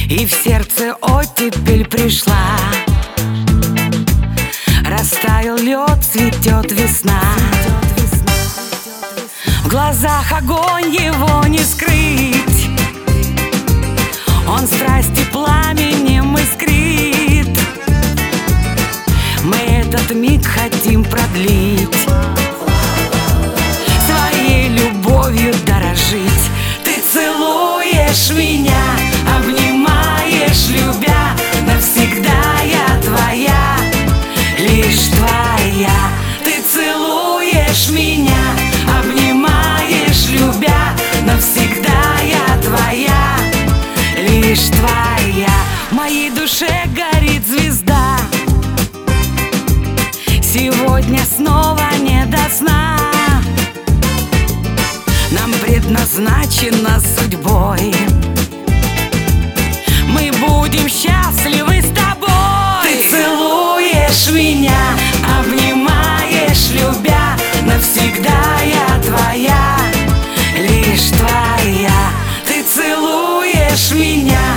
И в сердце оттепель пришла. Растаял лед, цветет весна. В глазах огонь, его не скрыть. Он страсти пламенем искрит. Мы этот миг хотим продлить, своей любовью дорожить. Ты целуешь меня, обнимаешь, любя. Навсегда я твоя, лишь твоя. Ты целуешь меня, обнимаешь, любя. Навсегда я твоя, лишь твоя. В моей душе горит звезда. Сегодня снова не до сна. Нам предназначено судьбой. Мы будем счастливы с тобой. Ты целуешь меня, обнимаешь, любя. Навсегда я твоя, лишь твоя. Ты целуешь меня,